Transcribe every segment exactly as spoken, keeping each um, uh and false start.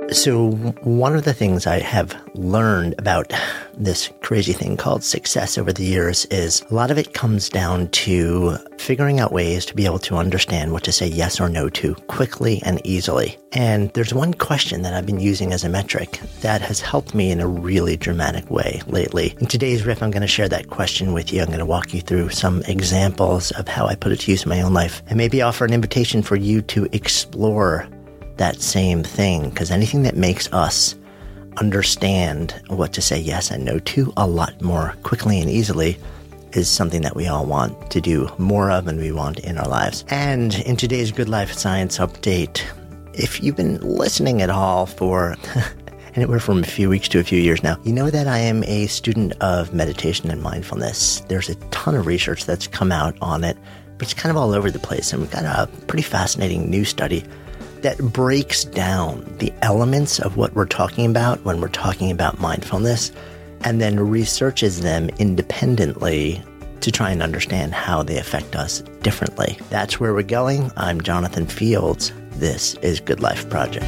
So one of the things I have learned about this crazy thing called success over the years is a lot of it comes down to figuring out ways to be able to understand what to say yes or no to quickly and easily. And there's one question that I've been using as a metric that has helped me in a really dramatic way lately. In today's riff, I'm going to share that question with you. I'm going to walk you through some examples of how I put it to use in my own life and maybe offer an invitation for you to explore that same thing, because anything that makes us understand what to say yes and no to a lot more quickly and easily is something that we all want to do more of and we want in our lives. And in today's Good Life Science Update, if you've been listening at all for anywhere from a few weeks to a few years now, you know that I am a student of meditation and mindfulness. There's a ton of research that's come out on it, but it's kind of all over the place. And we've got a pretty fascinating new study that breaks down the elements of what we're talking about when we're talking about mindfulness and then researches them independently to try and understand how they affect us differently. That's where we're going. I'm Jonathan Fields. This is Good Life Project.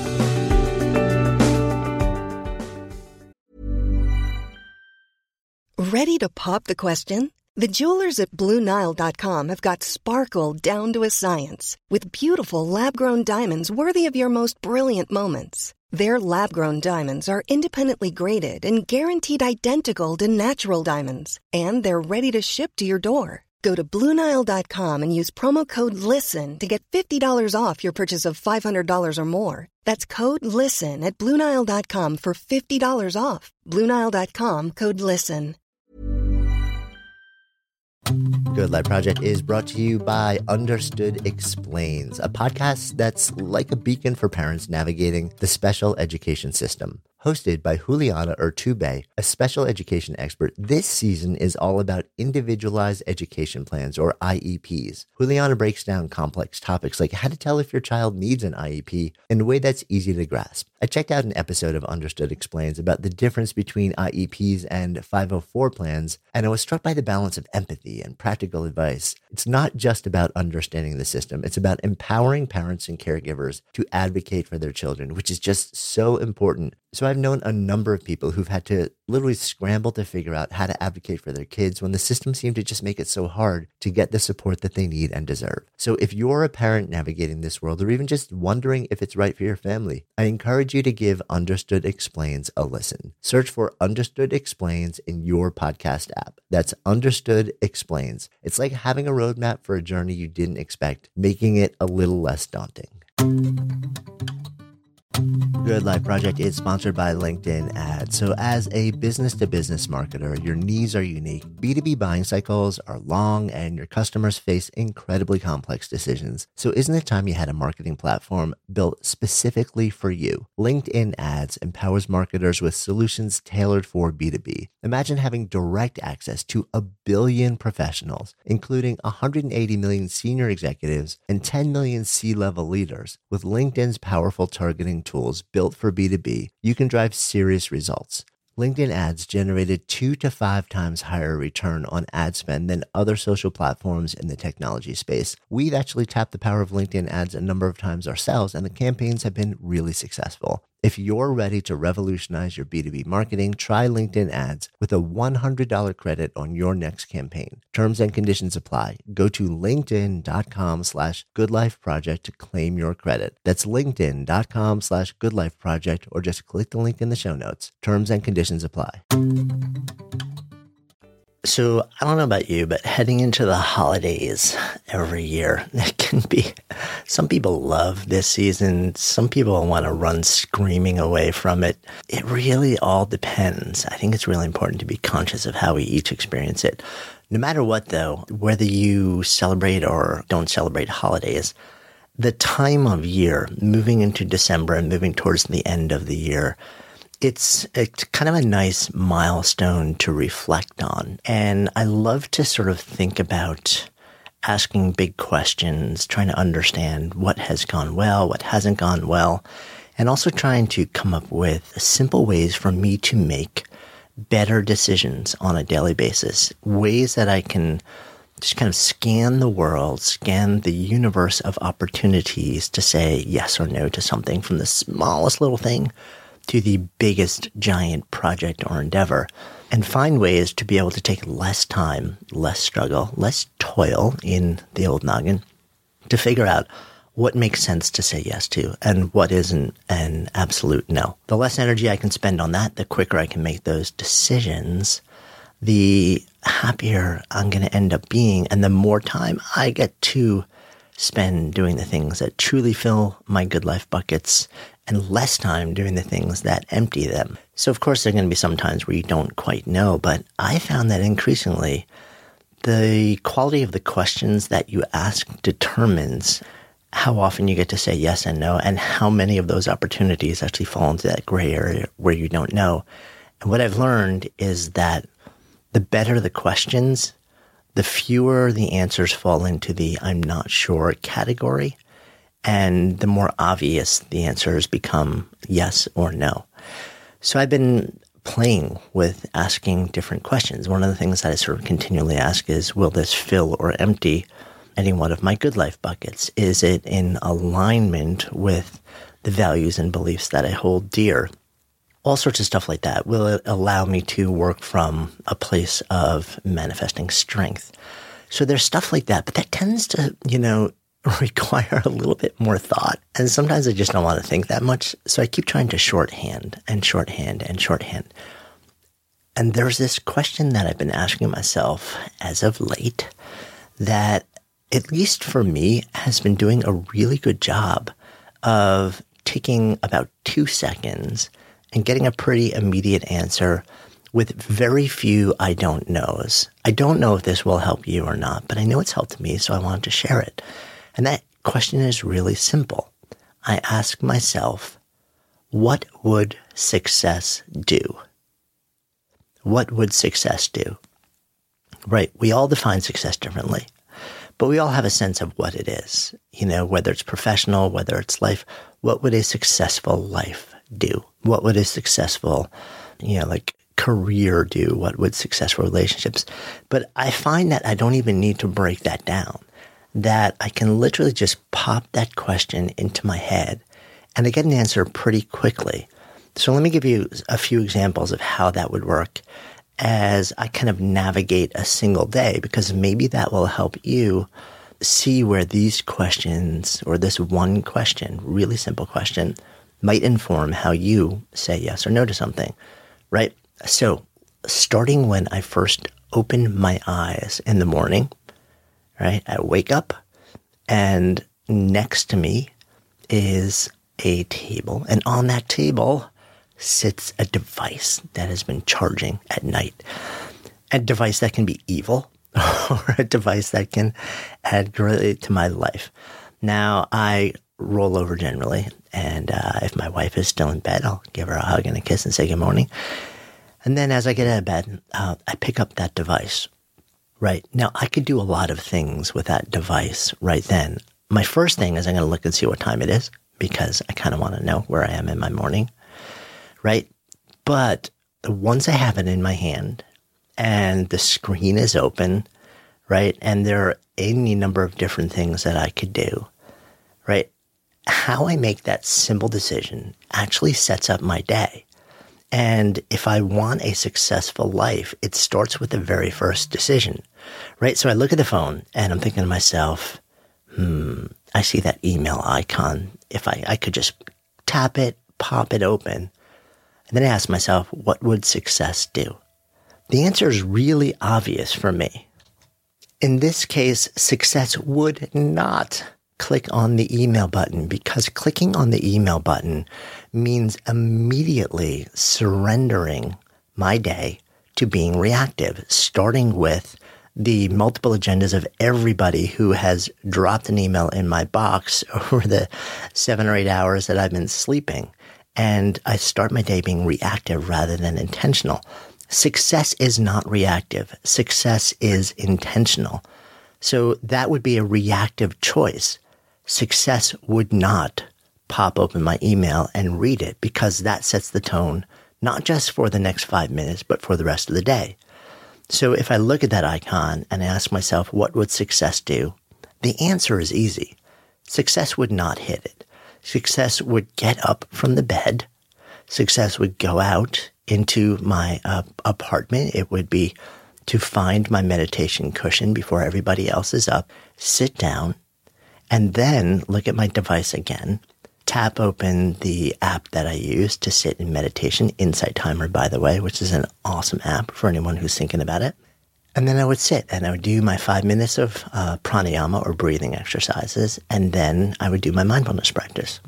Ready to pop the question? The jewelers at Blue Nile dot com have got sparkle down to a science with beautiful lab-grown diamonds worthy of your most brilliant moments. Their lab-grown diamonds are independently graded and guaranteed identical to natural diamonds, and they're ready to ship to your door. Go to Blue Nile dot com and use promo code LISTEN to get fifty dollars off your purchase of five hundred dollars or more. That's code LISTEN at Blue Nile dot com for fifty dollars off. Blue Nile dot com, code LISTEN. Good Life Project is brought to you by Understood Explains, a podcast that's like a beacon for parents navigating the special education system. Hosted by Juliana Urtubey, a special education expert, this season is all about individualized education plans, or I E Ps. Juliana breaks down complex topics like how to tell if your child needs an I E P in a way that's easy to grasp. I checked out an episode of Understood Explains about the difference between I E Ps and five oh four plans, and I was struck by the balance of empathy and practical advice. It's not just about understanding the system, it's about empowering parents and caregivers to advocate for their children, which is just so important. So I've known a number of people who've had to literally scramble to figure out how to advocate for their kids when the system seemed to just make it so hard to get the support that they need and deserve. So if you're a parent navigating this world, or even just wondering if it's right for your family, I encourage you to give Understood Explains a listen. Search for Understood Explains in your podcast app. That's Understood Explains. It's like having a roadmap for a journey you didn't expect, making it a little less daunting. Good Life Project is sponsored by LinkedIn Ads. So as a business-to-business marketer, your needs are unique. B two B buying cycles are long and your customers face incredibly complex decisions. So isn't it time you had a marketing platform built specifically for you? LinkedIn Ads empowers marketers with solutions tailored for B two B. Imagine having direct access to a billion professionals, including one hundred eighty million senior executives and ten million C-level leaders. With LinkedIn's powerful targeting tools built for B two B, you can drive serious results. LinkedIn Ads generated two to five times higher return on ad spend than other social platforms in the technology space. We've actually tapped the power of LinkedIn Ads a number of times ourselves, and the campaigns have been really successful. If you're ready to revolutionize your B two B marketing, try LinkedIn Ads with a one hundred dollars credit on your next campaign. Terms and conditions apply. Go to linkedin.com slash goodlifeproject to claim your credit. That's linkedin.com slash goodlifeproject, or just click the link in the show notes. Terms and conditions apply. So I don't know about you, but heading into the holidays every year, it can be, some people love this season. Some people want to run screaming away from it. It really all depends. I think it's really important to be conscious of how we each experience it. No matter what, though, whether you celebrate or don't celebrate holidays, the time of year, moving into December and moving towards the end of the year, It's, it's kind of a nice milestone to reflect on. And I love to sort of think about asking big questions, trying to understand what has gone well, what hasn't gone well, and also trying to come up with simple ways for me to make better decisions on a daily basis, ways that I can just kind of scan the world, scan the universe of opportunities to say yes or no to something, from the smallest little thing to the biggest giant project or endeavor, and find ways to be able to take less time, less struggle, less toil in the old noggin to figure out what makes sense to say yes to and what isn't an absolute no. The less energy I can spend on that, the quicker I can make those decisions, the happier I'm going to end up being, and the more time I get to spend doing the things that truly fill my good life buckets and less time doing the things that empty them. So of course there are going to be some times where you don't quite know, but I found that increasingly the quality of the questions that you ask determines how often you get to say yes and no, and how many of those opportunities actually fall into that gray area where you don't know. And what I've learned is that the better the questions, the fewer the answers fall into the I'm not sure category, and the more obvious the answers become yes or no. So I've been playing with asking different questions. One of the things that I sort of continually ask is, will this fill or empty any one of my good life buckets? Is it in alignment with the values and beliefs that I hold dear? All sorts of stuff like that. Will it allow me to work from a place of manifesting strength? So there's stuff like that, but that tends to, you know, require a little bit more thought. And sometimes I just don't want to think that much. So I keep trying to shorthand and shorthand and shorthand. And there's this question that I've been asking myself as of late that, at least for me, has been doing a really good job of taking about two seconds and getting a pretty immediate answer with very few I don't knows. I don't know if this will help you or not, but I know it's helped me, so I wanted to share it. And that question is really simple. I ask myself, what would success do? What would success do? Right, we all define success differently, but we all have a sense of what it is. You know, whether it's professional, whether it's life, what would a successful life do? What would a successful, you know, like career do? What would successful relationships? But I find that I don't even need to break that down, that I can literally just pop that question into my head and I get an answer pretty quickly. So let me give you a few examples of how that would work as I kind of navigate a single day, because maybe that will help you see where these questions, or this one question, really simple question, might inform how you say yes or no to something, right? So starting when I first open my eyes in the morning, right? I wake up and next to me is a table, and on that table sits a device that has been charging at night. A device that can be evil or a device that can add greatly to my life. Now, I roll over generally, and uh, if my wife is still in bed, I'll give her a hug and a kiss and say good morning. And then as I get out of bed, uh, I pick up that device. Right. Now, I could do a lot of things with that device right then. My first thing is I'm going to look and see what time it is, because I kind of want to know where I am in my morning. Right. But once I have it in my hand and the screen is open, right, and there are any number of different things that I could do, right, how I make that simple decision actually sets up my day. And if I want a successful life, it starts with the very first decision, right? So I look at the phone and I'm thinking to myself, hmm, I see that email icon. If I, I could just tap it, pop it open. And then I ask myself, what would success do? The answer is really obvious for me. In this case, success would not click on the email button, because clicking on the email button means immediately surrendering my day to being reactive, starting with the multiple agendas of everybody who has dropped an email in my box over the seven or eight hours that I've been sleeping. And I start my day being reactive rather than intentional. Success is not reactive. Success is intentional. So that would be a reactive choice. Success would not pop open my email and read it, because that sets the tone, not just for the next five minutes, but for the rest of the day. So if I look at that icon and ask myself, what would success do? The answer is easy. Success would not hit it. Success would get up from the bed. Success would go out into my uh, apartment. It would be to find my meditation cushion before everybody else is up, sit down, and then look at my device again, tap open the app that I use to sit in meditation, Insight Timer, by the way, which is an awesome app for anyone who's thinking about it. And then I would sit and I would do my five minutes of uh, pranayama or breathing exercises, and then I would do my mindfulness practice.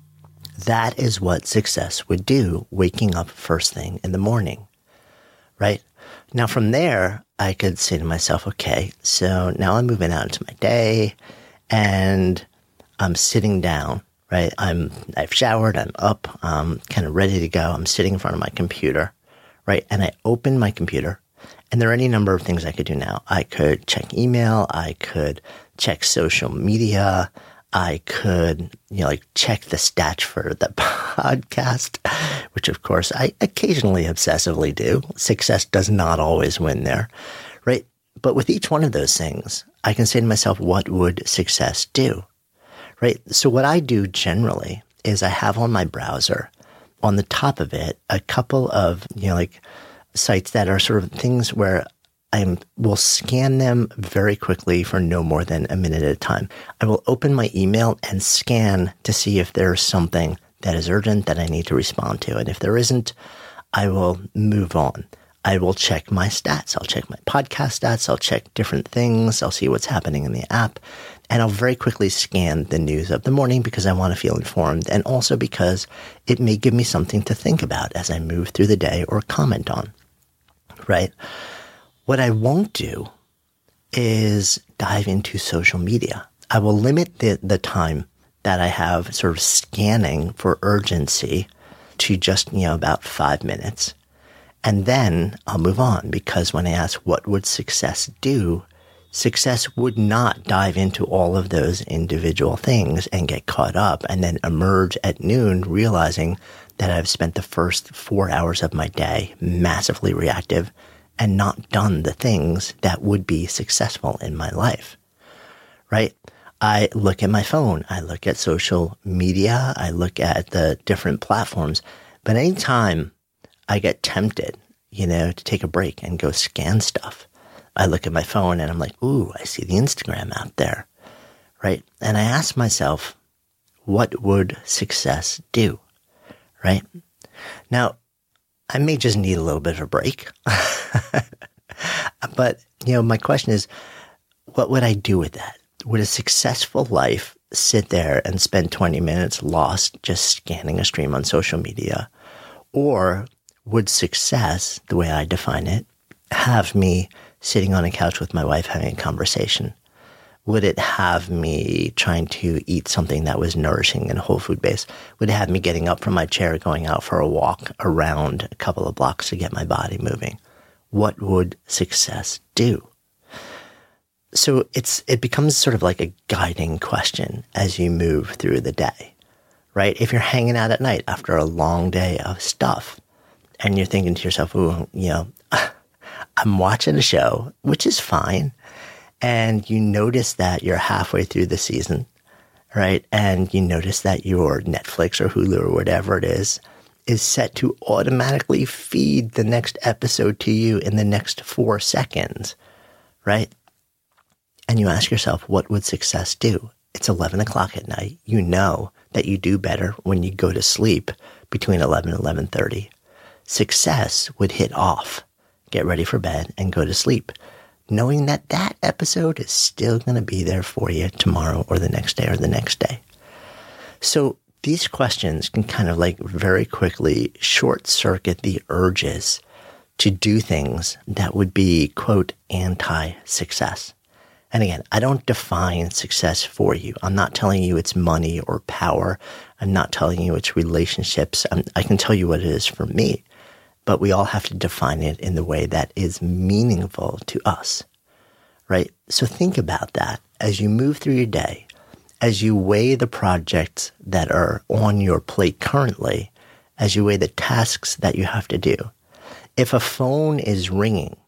That is what success would do, waking up first thing in the morning, right? Now from there, I could say to myself, okay, so now I'm moving out into my day and I'm sitting down, right? I'm, I've showered, I'm up, I'm kind of ready to go. I'm sitting in front of my computer, right? And I open my computer and there are any number of things I could do now. I could check email. I could check social media. I could, you know, like check the stats for the podcast, which of course I occasionally obsessively do. Success does not always win there, right? But with each one of those things, I can say to myself, what would success do, right? So what I do generally is I have on my browser, on the top of it, a couple of, you know, like sites that are sort of things where I will scan them very quickly for no more than a minute at a time. I will open my email and scan to see if there's something that is urgent that I need to respond to. And if there isn't, I will move on. I will check my stats. I'll check my podcast stats. I'll check different things. I'll see what's happening in the app. And I'll very quickly scan the news of the morning because I want to feel informed, and also because it may give me something to think about as I move through the day or comment on, right? What I won't do is dive into social media. I will limit the, the time that I have sort of scanning for urgency to just, you know, about five minutes. And then I'll move on, because when I ask what would success do, success would not dive into all of those individual things and get caught up and then emerge at noon realizing that I've spent the first four hours of my day massively reactive and not done the things that would be successful in my life, right? I look at my phone, I look at social media, I look at the different platforms, but anytime I get tempted, you know, to take a break and go scan stuff, I look at my phone and I'm like, ooh, I see the Instagram out there, right? And I ask myself, what would success do, right? Now, I may just need a little bit of a break. But, you know, my question is, what would I do with that? Would a successful life sit there and spend twenty minutes lost just scanning a stream on social media? Or would success, the way I define it, have me sitting on a couch with my wife having a conversation? Would it have me trying to eat something that was nourishing and whole food based? Would it have me getting up from my chair, going out for a walk around a couple of blocks to get my body moving? What would success do? So it's it becomes sort of like a guiding question as you move through the day, right? If you're hanging out at night after a long day of stuff and you're thinking to yourself, ooh, you know, I'm watching a show, which is fine. And you notice that you're halfway through the season, right? And you notice that your Netflix or Hulu or whatever it is, is set to automatically feed the next episode to you in the next four seconds, right? And you ask yourself, what would success do? It's eleven o'clock at night. You know that you do better when you go to sleep between eleven and eleven thirty. Success would hit off, get ready for bed, and go to sleep, knowing that that episode is still going to be there for you tomorrow or the next day or the next day. So these questions can kind of like very quickly short circuit the urges to do things that would be, quote, anti-success. And again, I don't define success for you. I'm not telling you it's money or power. I'm not telling you it's relationships. I'm, I can tell you what it is for me. But we all have to define it in the way that is meaningful to us, right? So think about that as you move through your day, as you weigh the projects that are on your plate currently, as you weigh the tasks that you have to do. If a phone is ringing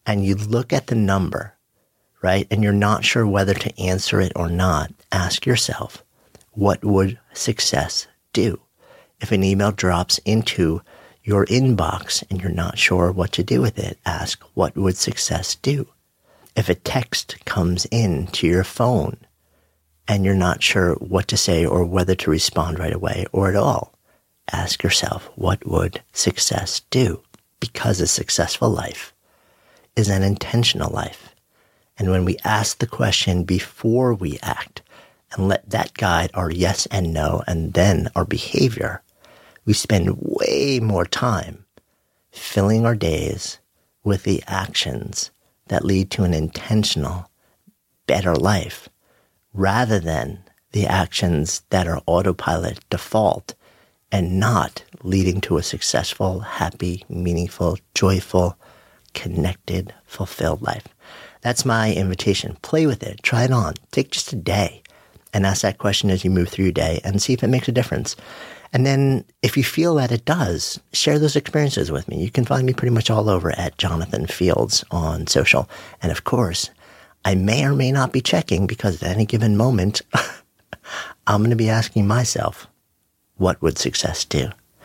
and you look at the number, right, and you're not sure whether to answer it or not, ask yourself, what would success do? If an email drops into your inbox and you're not sure what to do with it, ask, what would success do? If a text comes in to your phone and you're not sure what to say or whether to respond right away or at all, ask yourself, what would success do? Because a successful life is an intentional life. And when we ask the question before we act and let that guide our yes and no and then our behavior, we spend way more time filling our days with the actions that lead to an intentional, better life rather than the actions that are autopilot default and not leading to a successful, happy, meaningful, joyful, connected, fulfilled life. That's my invitation. Play with it. Try it on. Take just a day and ask that question as you move through your day and see if it makes a difference. And then if you feel that it does, share those experiences with me. You can find me pretty much all over at Jonathan Fields on social. And of course, I may or may not be checking because at any given moment, I'm going to be asking myself, what would success do?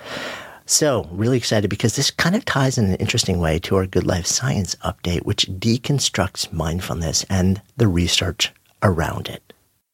So really excited because this kind of ties in an interesting way to our Good Life Science update, which deconstructs mindfulness and the research around it.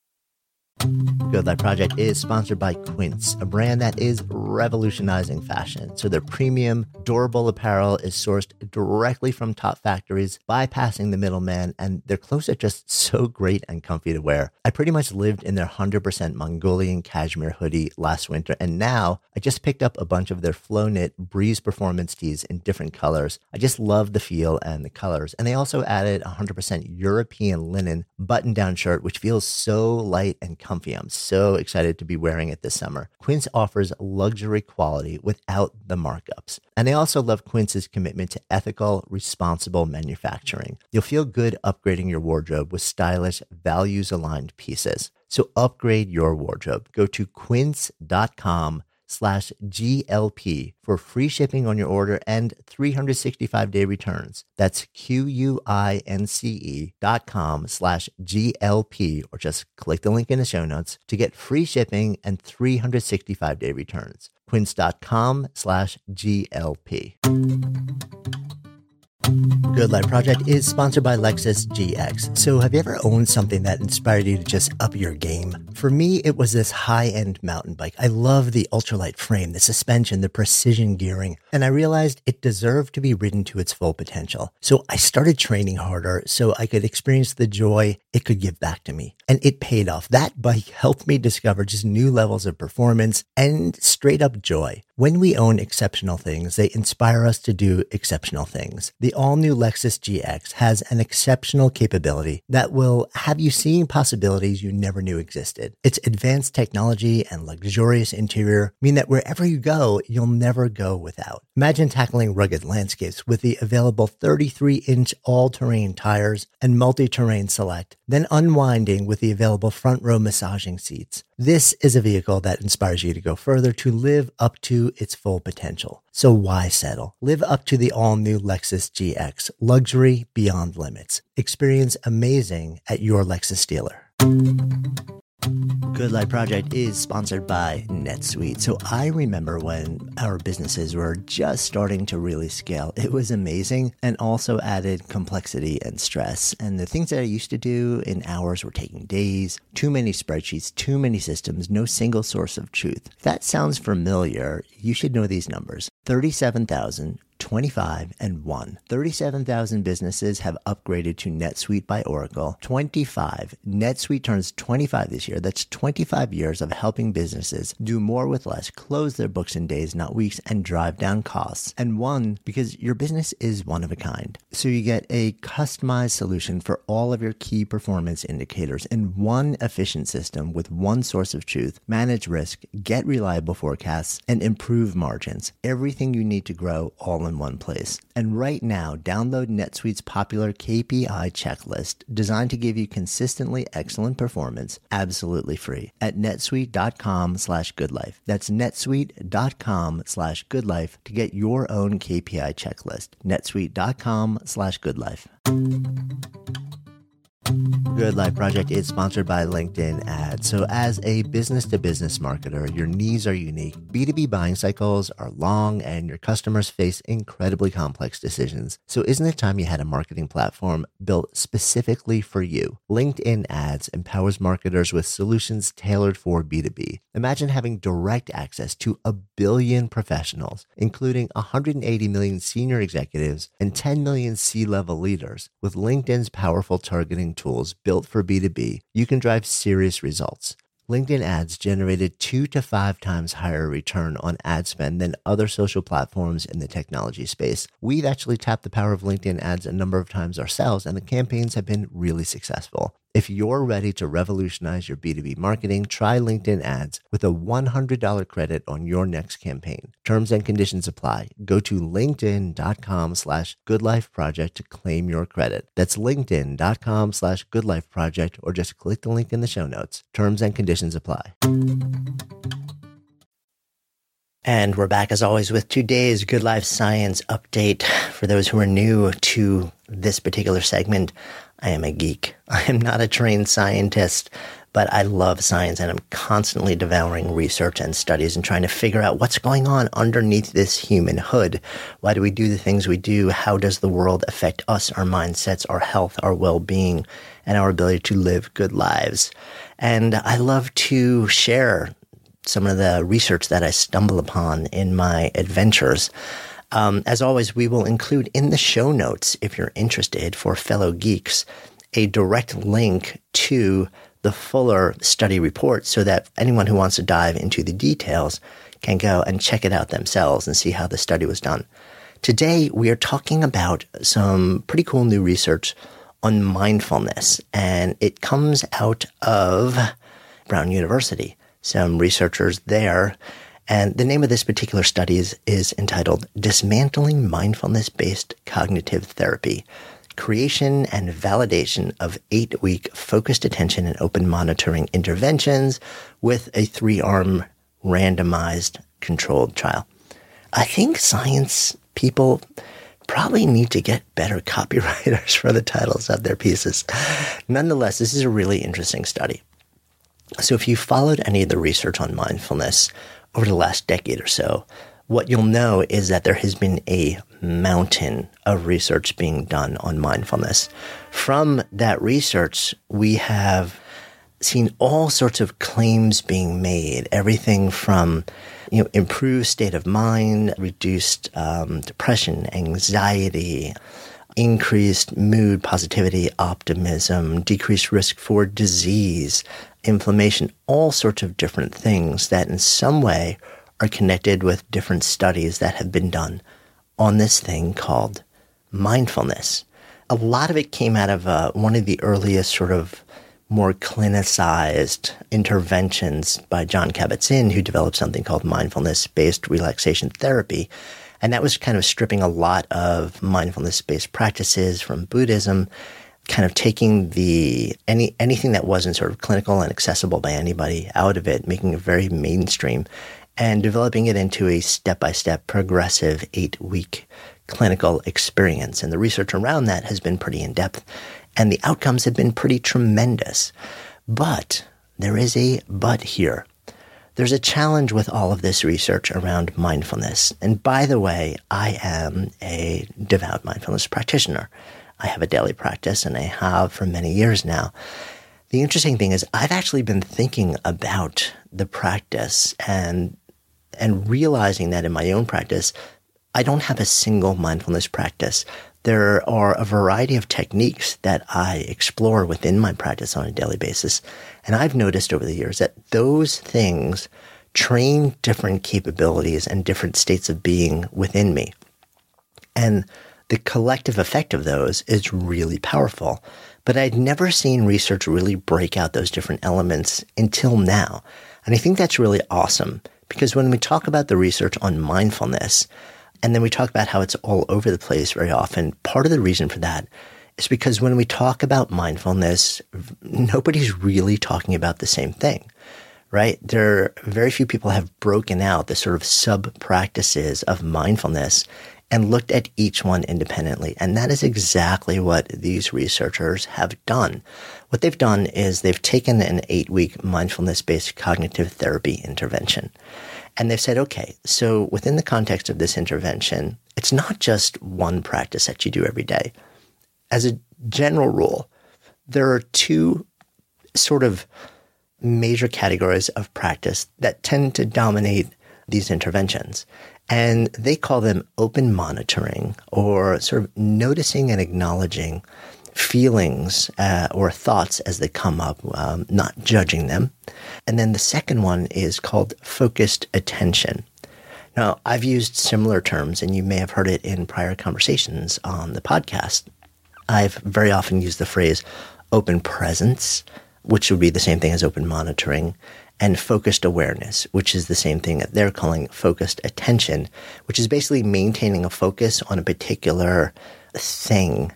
Good Life Project is sponsored by Quince, a brand that is revolutionizing fashion. So their premium, durable apparel is sourced directly from top factories, bypassing the middleman, and their clothes are just so great and comfy to wear. I pretty much lived in their one hundred percent Mongolian cashmere hoodie last winter, and now I just picked up a bunch of their Flow Knit Breeze Performance tees in different colors. I just love the feel and the colors. And they also added a one hundred percent European linen button-down shirt, which feels so light and comfy. I'm so excited to be wearing it this summer. Quince offers luxury quality without the markups. And I also love Quince's commitment to ethical, responsible manufacturing. You'll feel good upgrading your wardrobe with stylish, values-aligned pieces. So upgrade your wardrobe. Go to quince.com slash GLP for free shipping on your order and three hundred sixty-five day returns. That's Q-U-I-N-C-E dot com slash GLP, or just click the link in the show notes to get free shipping and three hundred sixty-five day returns. Quince.com slash GLP. Good Life Project is sponsored by Lexus G X. So have you ever owned something that inspired you to just up your game? For me, it was this high-end mountain bike. I love the ultralight frame, the suspension, the precision gearing, and I realized it deserved to be ridden to its full potential. So I started training harder so I could experience the joy it could give back to me. And it paid off. That bike helped me discover just new levels of performance and straight up joy. When we own exceptional things, they inspire us to do exceptional things. The all-new Lexus G X has an exceptional capability that will have you seeing possibilities you never knew existed. Its advanced technology and luxurious interior mean that wherever you go, you'll never go without. Imagine tackling rugged landscapes with the available thirty-three inch all-terrain tires and multi-terrain select, then unwinding with the available front row massaging seats. This is a vehicle that inspires you to go further, to live up to its full potential. So why settle? Live up to the all-new Lexus G X, luxury beyond limits. Experience amazing at your Lexus dealer. Good Life Project is sponsored by NetSuite. So I remember when our businesses were just starting to really scale. It was amazing and also added complexity and stress. And the things that I used to do in hours were taking days, too many spreadsheets, too many systems, no single source of truth. If that sounds familiar, you should know these numbers. thirty-seven thousand, twenty-five, and one. thirty-seven thousand businesses have upgraded to NetSuite by Oracle. twenty-five. NetSuite turns twenty-five this year. That's twenty-five years of helping businesses do more with less, close their books in days, not weeks, and drive down costs. And one, because your business is one of a kind. So you get a customized solution for all of your key performance indicators in one efficient system with one source of truth, manage risk, get reliable forecasts, and improve margins. Everything you need to grow all in one place. And right now, download NetSuite's popular K P I checklist designed to give you consistently excellent performance absolutely free at netsuite.com slash goodlife. That's netsuite.com slash goodlife to get your own K P I checklist. netsuite.com slash goodlife. Good Life Project is sponsored by LinkedIn Ads. So as a business-to-business marketer, your needs are unique. B two B buying cycles are long and your customers face incredibly complex decisions. So isn't it time you had a marketing platform built specifically for you? LinkedIn Ads empowers marketers with solutions tailored for B two B. Imagine having direct access to a billion professionals, including one hundred eighty million senior executives and ten million C-level leaders. With LinkedIn's powerful targeting tools built for B two B, you can drive serious results. LinkedIn Ads generated two to five times higher return on ad spend than other social platforms in the technology space. We've actually tapped the power of LinkedIn Ads a number of times ourselves, and the campaigns have been really successful. If you're ready to revolutionize your B two B marketing, try LinkedIn Ads with a one hundred dollars credit on your next campaign. Terms and conditions apply. Go to linkedin.com slash goodlifeproject to claim your credit. That's linkedin.com slash goodlifeproject, or just click the link in the show notes. Terms and conditions apply. And we're back as always with today's Good Life Science update. For those who are new to this particular segment, I am a geek. I am not a trained scientist, but I love science and I'm constantly devouring research and studies and trying to figure out what's going on underneath this human hood. Why do we do the things we do? How does the world affect us, our mindsets, our health, our well-being, and our ability to live good lives? And I love to share some of the research that I stumble upon in my adventures. Um, as always, we will include in the show notes, if you're interested, for fellow geeks, a direct link to the fuller study report so that anyone who wants to dive into the details can go and check it out themselves and see how the study was done. Today, we are talking about some pretty cool new research on mindfulness, and it comes out of Brown University. Some researchers there. And the name of this particular study is, is entitled Dismantling Mindfulness-Based Cognitive Therapy, Creation and Validation of Eight-Week Focused Attention and Open Monitoring Interventions with a Three-Arm Randomized Controlled Trial. I think science people probably need to get better copywriters for the titles of their pieces. Nonetheless, this is a really interesting study. So if you followed any of the research on mindfulness over the last decade or so, what you'll know is that there has been a mountain of research being done on mindfulness. From that research, we have seen all sorts of claims being made, everything from, you know, improved state of mind, reduced um, depression, anxiety, increased mood, positivity, optimism, decreased risk for disease, inflammation, all sorts of different things that in some way are connected with different studies that have been done on this thing called mindfulness. A lot of it came out of uh, one of the earliest sort of more clinicized interventions by Jon Kabat-Zinn, who developed something called mindfulness-based relaxation therapy. And that was kind of stripping a lot of mindfulness-based practices from Buddhism, kind of taking the any anything that wasn't sort of clinical and accessible by anybody out of it, making it very mainstream, and developing it into a step-by-step progressive eight-week clinical experience. And the research around that has been pretty in-depth, and the outcomes have been pretty tremendous. But there is a but here. There's a challenge with all of this research around mindfulness. And by the way, I am a devout mindfulness practitioner. I have a daily practice, and I have for many years now. The interesting thing is I've actually been thinking about the practice and and realizing that in my own practice, I don't have a single mindfulness practice. There are a variety of techniques that I explore within my practice on a daily basis. And I've noticed over the years that those things train different capabilities and different states of being within me. And the collective effect of those is really powerful. But I'd never seen research really break out those different elements until now. And I think that's really awesome because when we talk about the research on mindfulness, And then we talk about how it's all over the place very often. Part of the reason for that is because when we talk about mindfulness, nobody's really talking about the same thing, right? There are very few people have broken out the sort of sub-practices of mindfulness and looked at each one independently. And that is exactly what these researchers have done. What they've done is they've taken an eight-week mindfulness-based cognitive therapy intervention. And they've said, okay, so within the context of this intervention, it's not just one practice that you do every day. As a general rule, there are two sort of major categories of practice that tend to dominate these interventions. And they call them open monitoring, or sort of noticing and acknowledging feelings uh, or thoughts as they come up, um, not judging them. And then the second one is called focused attention. Now, I've used similar terms, and you may have heard it in prior conversations on the podcast. I've very often used the phrase open presence, which would be the same thing as open monitoring, and focused awareness, which is the same thing that they're calling focused attention, which is basically maintaining a focus on a particular thing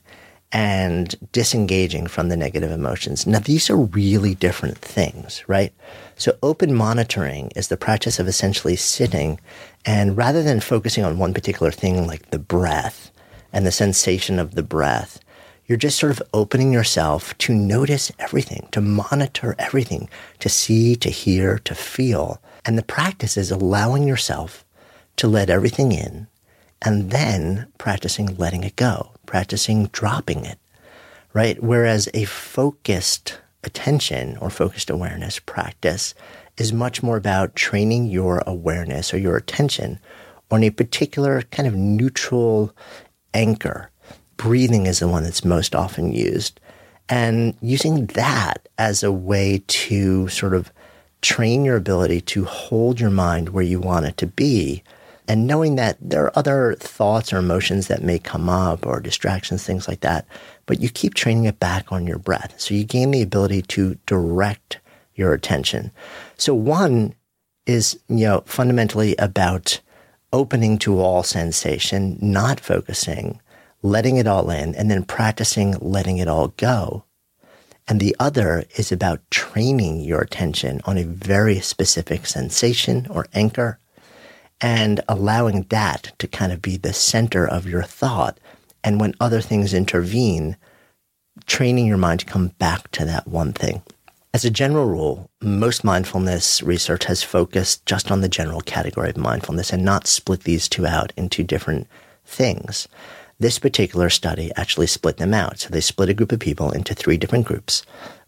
and disengaging from the negative emotions. Now, these are really different things, right? So open monitoring is the practice of essentially sitting and rather than focusing on one particular thing like the breath and the sensation of the breath, you're just sort of opening yourself to notice everything, to monitor everything, to see, to hear, to feel. And the practice is allowing yourself to let everything in and then practicing letting it go, practicing dropping it, right? Whereas a focused attention or focused awareness practice is much more about training your awareness or your attention on a particular kind of neutral anchor. Breathing is the one that's most often used. And using that as a way to sort of train your ability to hold your mind where you want it to be, and knowing that there are other thoughts or emotions that may come up or distractions, things like that, but you keep training it back on your breath. So you gain the ability to direct your attention. So one is, you know, fundamentally about opening to all sensation, not focusing, letting it all in, and then practicing letting it all go. And the other is about training your attention on a very specific sensation or anchor and allowing that to kind of be the center of your thought. And when other things intervene, training your mind to come back to that one thing. As a general rule, most mindfulness research has focused just on the general category of mindfulness and not split these two out into different things. This particular study actually split them out. So they split a group of people into three different groups.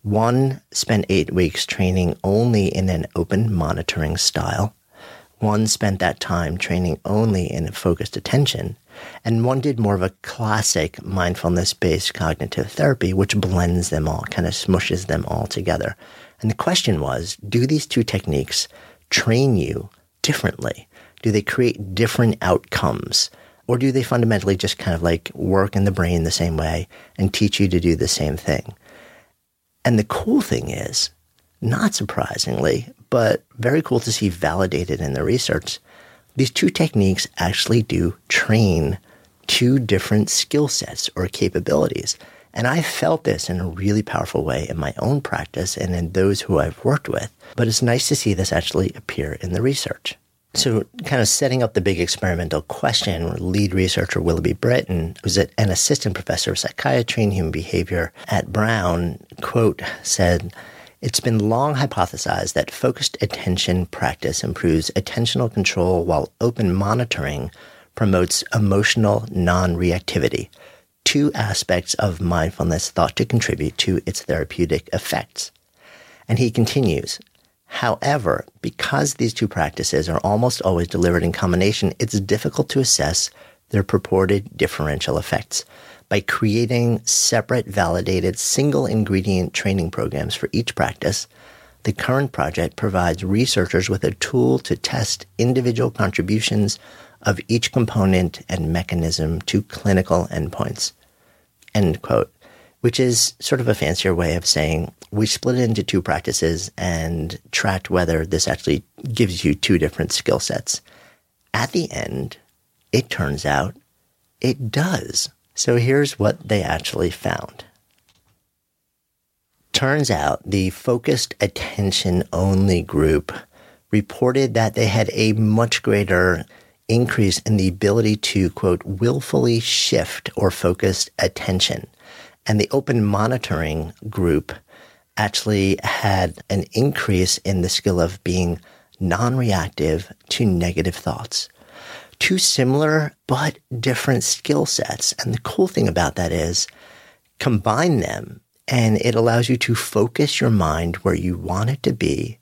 One spent eight weeks training only in an open monitoring style. One spent that time training only in focused attention. And one did more of a classic mindfulness-based cognitive therapy, which blends them all, kind of smushes them all together. And the question was, do these two techniques train you differently? Do they create different outcomes? Or do they fundamentally just kind of like work in the brain the same way and teach you to do the same thing? And the cool thing is, not surprisingly, but very cool to see validated in the research, these two techniques actually do train two different skill sets or capabilities. And I felt this in a really powerful way in my own practice and in those who I've worked with. But it's nice to see this actually appear in the research. So kind of setting up the big experimental question, lead researcher Willoughby Britton, who's an assistant professor of psychiatry and human behavior at Brown, quote, said, "It's been long hypothesized that focused attention practice improves attentional control while open monitoring promotes emotional non-reactivity, two aspects of mindfulness thought to contribute to its therapeutic effects." And he continues, "However, because these two practices are almost always delivered in combination, it's difficult to assess their purported differential effects. By creating separate, validated, single-ingredient training programs for each practice, the current project provides researchers with a tool to test individual contributions of each component and mechanism to clinical endpoints." End quote. Which is sort of a fancier way of saying we split it into two practices and tracked whether this actually gives you two different skill sets. At the end, It turns out it does. So here's what they actually found. Turns out the focused attention only group reported that they had a much greater increase in the ability to, quote, willfully shift or focus attention. And the open monitoring group actually had an increase in the skill of being non-reactive to negative thoughts. Two similar but different skill sets. And the cool thing about that is combine them and it allows you to focus your mind where you want it to be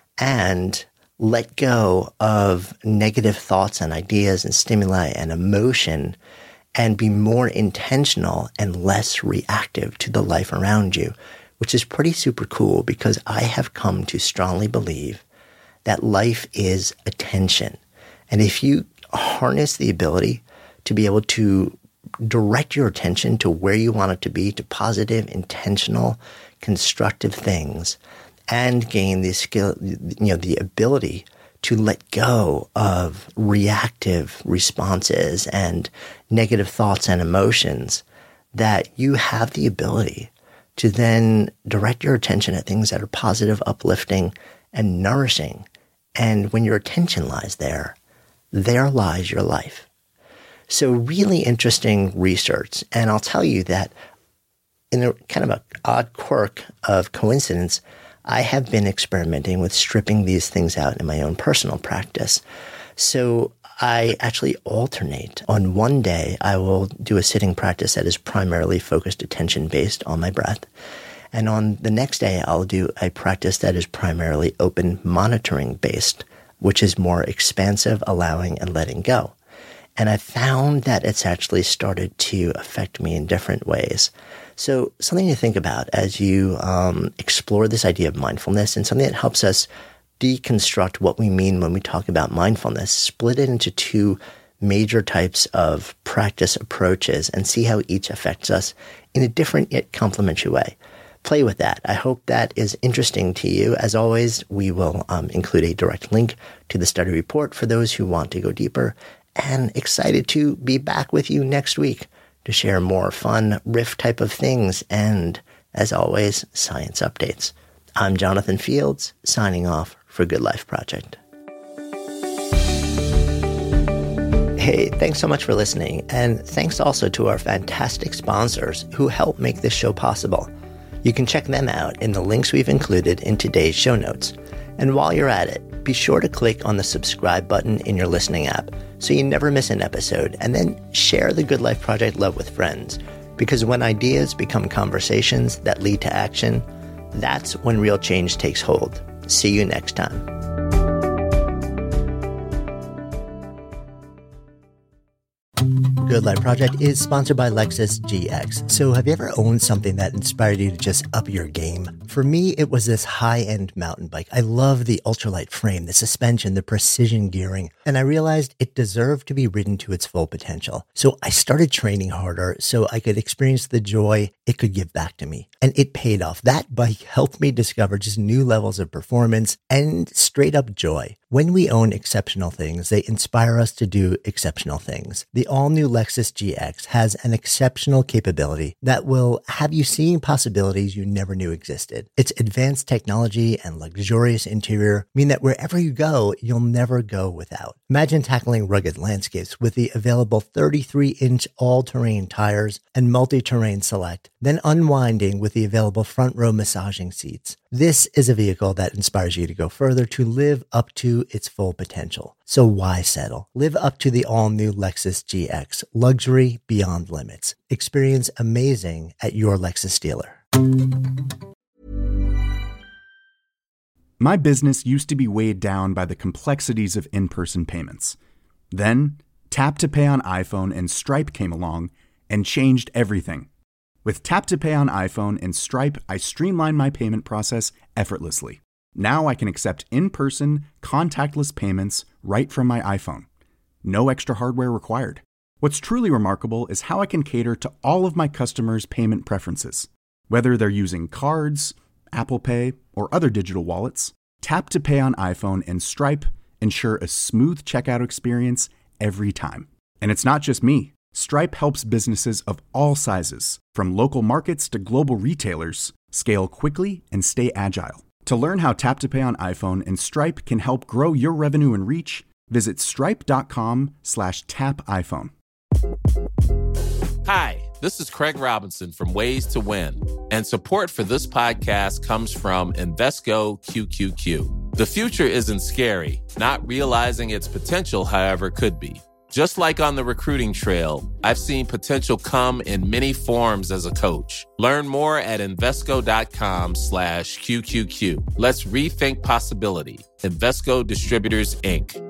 and let go of negative thoughts and ideas and stimuli and emotion and be more intentional and less reactive to the life around you, which is pretty super cool because I have come to strongly believe that life is attention. And if you harness the ability to be able to direct your attention to where you want it to be, to positive, intentional, constructive things, and gain the skill, you know, the ability to let go of reactive responses and negative thoughts and emotions, that you have the ability to then direct your attention at things that are positive, uplifting, and nourishing. And when your attention lies there, there lies your life. So really interesting research. And I'll tell you that in a kind of an odd quirk of coincidence, I have been experimenting with stripping these things out in my own personal practice. So I actually alternate. On one day, I will do a sitting practice that is primarily focused attention based on my breath. And on the next day, I'll do a practice that is primarily open monitoring based, which is more expansive, allowing and letting go. And I found that it's actually started to affect me in different ways. So something to think about as you um, explore this idea of mindfulness, and something that helps us deconstruct what we mean when we talk about mindfulness, split it into two major types of practice approaches and see how each affects us in a different yet complementary way. Play with that. I hope that is interesting to you. As always, we will um, include a direct link to the study report for those who want to go deeper. And excited to be back with you next week to share more fun riff type of things and, as always, science updates. I'm Jonathan Fields, signing off for Good Life Project. Hey, thanks so much for listening. And thanks also to our fantastic sponsors who help make this show possible. You can check them out in the links we've included in today's show notes. And while you're at it, be sure to click on the subscribe button in your listening app so you never miss an episode, and then share the Good Life Project love with friends. Because when ideas become conversations that lead to action, that's when real change takes hold. See you next time. Good Life Project is sponsored by Lexus G X. So have you ever owned something that inspired you to just up your game? For me, it was this high-end mountain bike. I love the ultralight frame, the suspension, the precision gearing, and I realized it deserved to be ridden to its full potential. So I started training harder so I could experience the joy it could give back to me. And it paid off. That bike helped me discover just new levels of performance and straight up joy. When we own exceptional things, they inspire us to do exceptional things. The all-new Lexus G X has an exceptional capability that will have you seeing possibilities you never knew existed. Its advanced technology and luxurious interior mean that wherever you go, you'll never go without. Imagine tackling rugged landscapes with the available thirty-three inch all-terrain tires and multi-terrain select, then unwinding with the available front row massaging seats. This is a vehicle that inspires you to go further, to live up to its full potential. So why settle? Live up to the all-new Lexus G X, luxury beyond limits. Experience amazing at your Lexus dealer. My business used to be weighed down by the complexities of in-person payments. Then, Tap to Pay on iPhone and Stripe came along and changed everything. With Tap to Pay on iPhone and Stripe, I streamlined my payment process effortlessly. Now I can accept in-person, contactless payments right from my iPhone. No extra hardware required. What's truly remarkable is how I can cater to all of my customers' payment preferences. Whether they're using cards, Apple Pay, or other digital wallets, Tap to Pay on iPhone and Stripe ensure a smooth checkout experience every time. And it's not just me. Stripe helps businesses of all sizes, from local markets to global retailers, scale quickly and stay agile. To learn how Tap to Pay on iPhone and Stripe can help grow your revenue and reach, visit stripe.com slash tap iPhone. Hi, this is Craig Robinson from Ways to Win, and support for this podcast comes from Invesco Q Q Q. The future isn't scary. Not realizing its potential, however, could be. Just like on the recruiting trail, I've seen potential come in many forms as a coach. Learn more at Invesco.com slash QQQ. Let's rethink possibility. Invesco Distributors, Incorporated.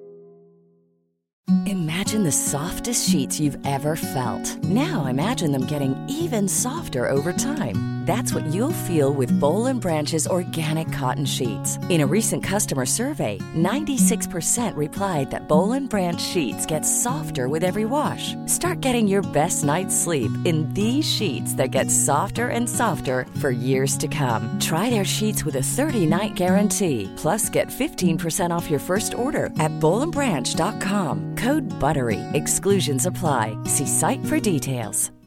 Imagine the softest sheets you've ever felt. Now imagine them getting even softer over time. That's what you'll feel with Boll and Branch's organic cotton sheets. In a recent customer survey, ninety-six percent replied that Boll and Branch sheets get softer with every wash. Start getting your best night's sleep in these sheets that get softer and softer for years to come. Try their sheets with a thirty-night guarantee. Plus, get fifteen percent off your first order at boll and branch dot com. Code BUTTERY. Exclusions apply. See site for details.